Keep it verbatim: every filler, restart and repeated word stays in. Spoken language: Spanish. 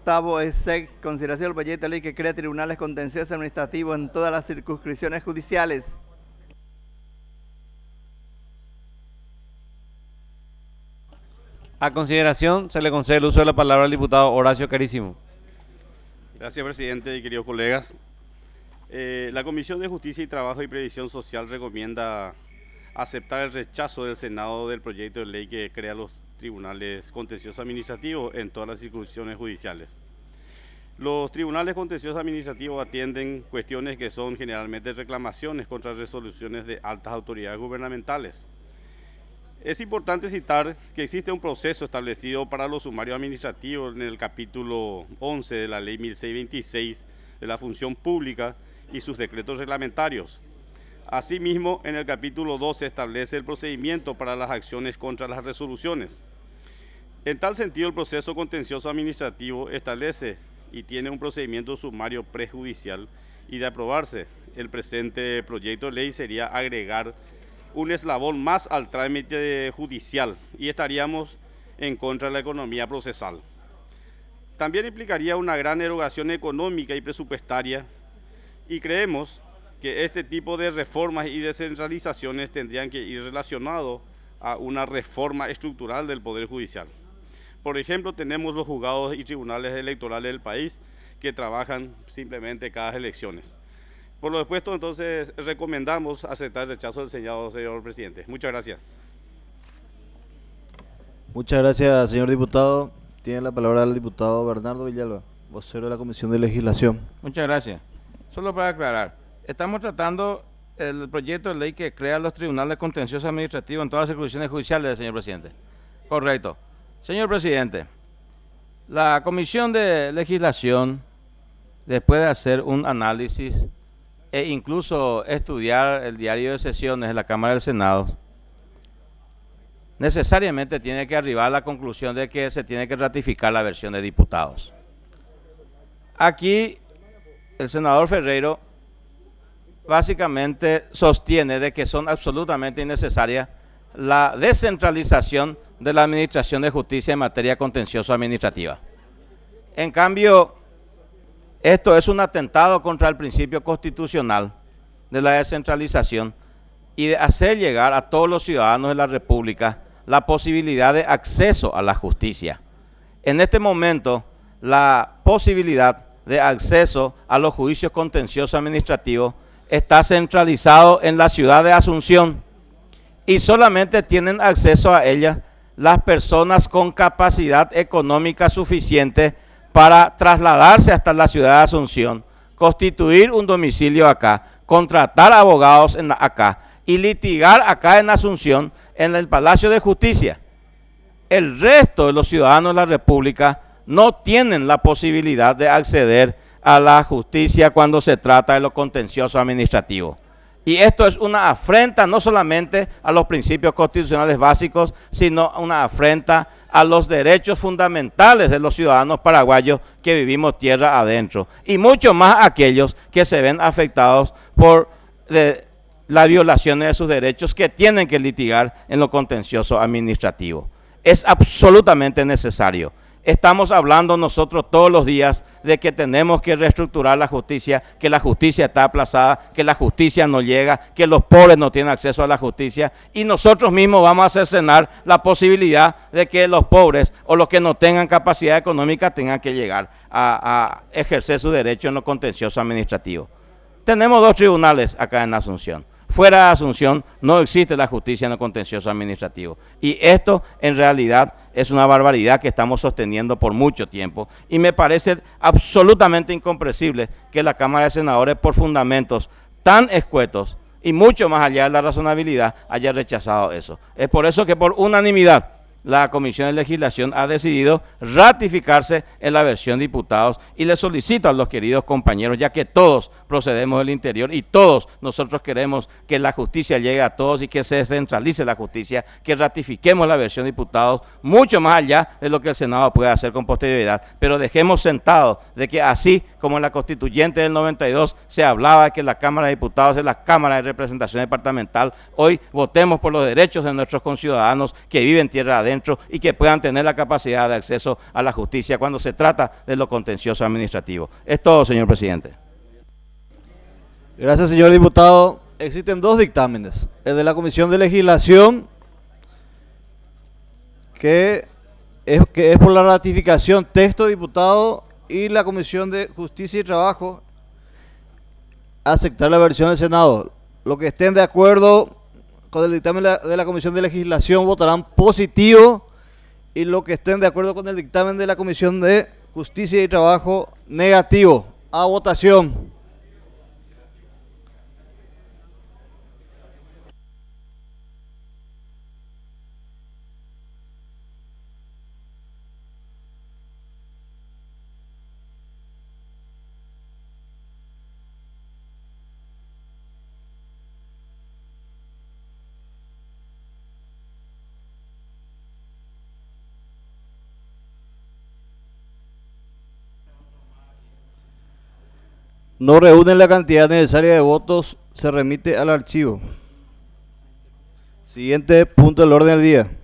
Octavo es S E C, consideración del proyecto de ley que crea tribunales contenciosos administrativos en todas las circunscripciones judiciales. A consideración se le concede el uso de la palabra al diputado Horacio Carísimo. Gracias, presidente y queridos colegas. Eh, la Comisión de Justicia y Trabajo y Previsión Social recomienda aceptar el rechazo del Senado del proyecto de ley que crea los tribunales contenciosos administrativos en todas las circunscripciones judiciales. Los tribunales contenciosos administrativos atienden cuestiones que son generalmente reclamaciones contra resoluciones de altas autoridades gubernamentales. Es importante citar que existe un proceso establecido para los sumarios administrativos en el capítulo once de la ley mil seiscientos veintiséis de la función pública y sus decretos reglamentarios. Asimismo, en el capítulo doce establece el procedimiento para las acciones contra las resoluciones. En tal sentido, el proceso contencioso administrativo establece y tiene un procedimiento sumario prejudicial, y de aprobarse el presente proyecto de ley sería agregar un eslabón más al trámite judicial y estaríamos en contra de la economía procesal. También implicaría una gran erogación económica y presupuestaria, y creemos que este tipo de reformas y descentralizaciones tendrían que ir relacionados a una reforma estructural del Poder Judicial. Por ejemplo, tenemos los juzgados y tribunales electorales del país que trabajan simplemente cada elecciones. Por lo expuesto, entonces, recomendamos aceptar el rechazo del señalado, señor presidente. Muchas gracias. Muchas gracias, señor diputado. Tiene la palabra el diputado Bernardo Villalba, vocero de la Comisión de Legislación. Muchas gracias. Solo para aclarar, estamos tratando el proyecto de ley que crea los tribunales contenciosos administrativos en todas las circunscripciones judiciales, señor presidente. Correcto. Señor presidente, la Comisión de Legislación, después de hacer un análisis e incluso estudiar el diario de sesiones de la Cámara del Senado, necesariamente tiene que arribar a la conclusión de que se tiene que ratificar la versión de diputados. Aquí el senador Ferreiro básicamente sostiene de que son absolutamente innecesarias la descentralización de la Administración de Justicia en materia contencioso administrativa. En cambio, esto es un atentado contra el principio constitucional de la descentralización y de hacer llegar a todos los ciudadanos de la República la posibilidad de acceso a la justicia. En este momento, la posibilidad de acceso a los juicios contenciosos administrativos está centralizado en la ciudad de Asunción y solamente tienen acceso a ella las personas con capacidad económica suficiente para trasladarse hasta la ciudad de Asunción, constituir un domicilio acá, contratar abogados en acá y litigar acá en Asunción en el Palacio de Justicia. El resto de los ciudadanos de la República no tienen la posibilidad de acceder a la justicia cuando se trata de lo contencioso administrativo. Y esto es una afrenta no solamente a los principios constitucionales básicos, sino una afrenta a los derechos fundamentales de los ciudadanos paraguayos que vivimos tierra adentro. Y mucho más aquellos que se ven afectados por de, las violaciones de sus derechos que tienen que litigar en lo contencioso administrativo. Es absolutamente necesario. Estamos hablando nosotros todos los días de que tenemos que reestructurar la justicia, que la justicia está aplazada, que la justicia no llega, que los pobres no tienen acceso a la justicia y nosotros mismos vamos a cercenar la posibilidad de que los pobres o los que no tengan capacidad económica tengan que llegar a, a ejercer su derecho en lo contencioso administrativo. Tenemos dos tribunales acá en Asunción. Fuera de Asunción no existe la justicia en el contencioso administrativo. Y esto en realidad es una barbaridad que estamos sosteniendo por mucho tiempo. Y me parece absolutamente incomprensible que la Cámara de Senadores, por fundamentos tan escuetos y mucho más allá de la razonabilidad, haya rechazado eso. Es por eso que por unanimidad la Comisión de Legislación ha decidido ratificarse en la versión de diputados y le solicito a los queridos compañeros, ya que todos procedemos del interior y todos nosotros queremos que la justicia llegue a todos y que se descentralice la justicia, que ratifiquemos la versión de diputados mucho más allá de lo que el Senado puede hacer con posterioridad, pero dejemos sentado de que así como en la constituyente del noventa y dos se hablaba de que la Cámara de Diputados es la Cámara de Representación Departamental, hoy votemos por los derechos de nuestros conciudadanos que viven tierra adentro adentro y que puedan tener la capacidad de acceso a la justicia cuando se trata de lo contencioso administrativo. Es todo, señor presidente. Gracias, señor diputado. Existen dos dictámenes. El de la Comisión de Legislación, que es, que es por la ratificación texto, diputado, y la Comisión de Justicia y Trabajo, aceptar la versión del Senado. Los que estén de acuerdo con el dictamen de la, de la Comisión de Legislación votarán positivo, y los que estén de acuerdo con el dictamen de la Comisión de Justicia y Trabajo, negativo. A votación. No reúnen la cantidad necesaria de votos, se remite al archivo. Siguiente punto del orden del día.